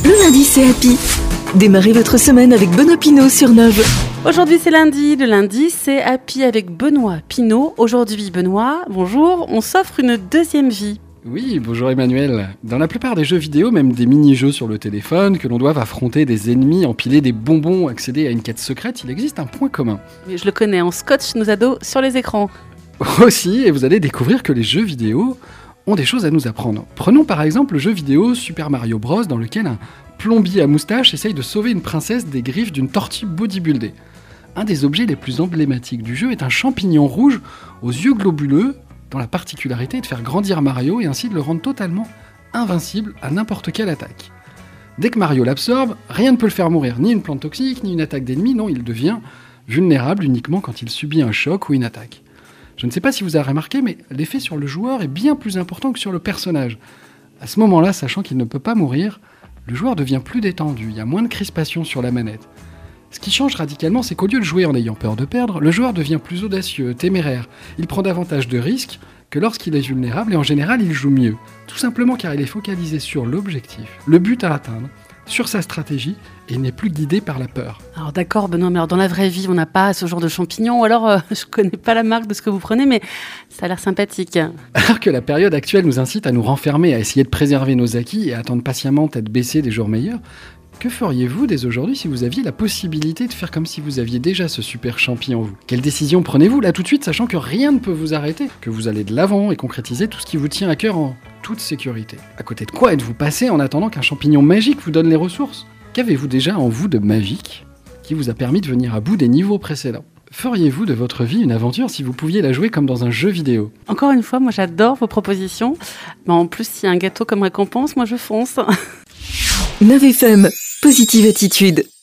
Le lundi, c'est Happy. Démarrez votre semaine avec Benoît Pinault sur Nove. Aujourd'hui, c'est lundi. Le lundi, c'est Happy avec Benoît Pinault. Aujourd'hui, Benoît, bonjour. On s'offre une deuxième vie. Oui, bonjour Emmanuel. Dans la plupart des jeux vidéo, même des mini-jeux sur le téléphone, que l'on doit affronter des ennemis, empiler des bonbons, accéder à une quête secrète, il existe un point commun. Je le connais, on scotche nos ados sur les écrans. Aussi, et vous allez découvrir que les jeux vidéo ont des choses à nous apprendre. Prenons par exemple le jeu vidéo Super Mario Bros, dans lequel un plombier à moustache essaye de sauver une princesse des griffes d'une tortue bodybuildée. Un des objets les plus emblématiques du jeu est un champignon rouge aux yeux globuleux, dont la particularité est de faire grandir Mario et ainsi de le rendre totalement invincible à n'importe quelle attaque. Dès que Mario l'absorbe, rien ne peut le faire mourir, ni une plante toxique, ni une attaque d'ennemis, non, il devient vulnérable uniquement quand il subit un choc ou une attaque. Je ne sais pas si vous avez remarqué, mais l'effet sur le joueur est bien plus important que sur le personnage. À ce moment-là, sachant qu'il ne peut pas mourir, le joueur devient plus détendu, il y a moins de crispation sur la manette. Ce qui change radicalement, c'est qu'au lieu de jouer en ayant peur de perdre, le joueur devient plus audacieux, téméraire. Il prend davantage de risques que lorsqu'il est vulnérable et en général, il joue mieux. Tout simplement car il est focalisé sur l'objectif, le but à atteindre, sur sa stratégie et n'est plus guidé par la peur. Alors d'accord Benoît, mais alors dans la vraie vie, on n'a pas ce genre de champignons, ou alors je connais pas la marque de ce que vous prenez, mais ça a l'air sympathique. Alors que la période actuelle nous incite à nous renfermer, à essayer de préserver nos acquis et à attendre patiemment tête baissée des jours meilleurs, que feriez-vous dès aujourd'hui si vous aviez la possibilité de faire comme si vous aviez déjà ce super champi en vous ? Quelle décision prenez-vous là tout de suite, sachant que rien ne peut vous arrêter, que vous allez de l'avant et concrétiser tout ce qui vous tient à cœur en toute sécurité ? À côté de quoi êtes-vous passé en attendant qu'un champignon magique vous donne les ressources ? Qu'avez-vous déjà en vous de magique qui vous a permis de venir à bout des niveaux précédents ? Feriez-vous de votre vie une aventure si vous pouviez la jouer comme dans un jeu vidéo ? Encore une fois, moi j'adore vos propositions. Mais en plus, s'il y a un gâteau comme récompense, moi je fonce. Nove FM, positive attitude.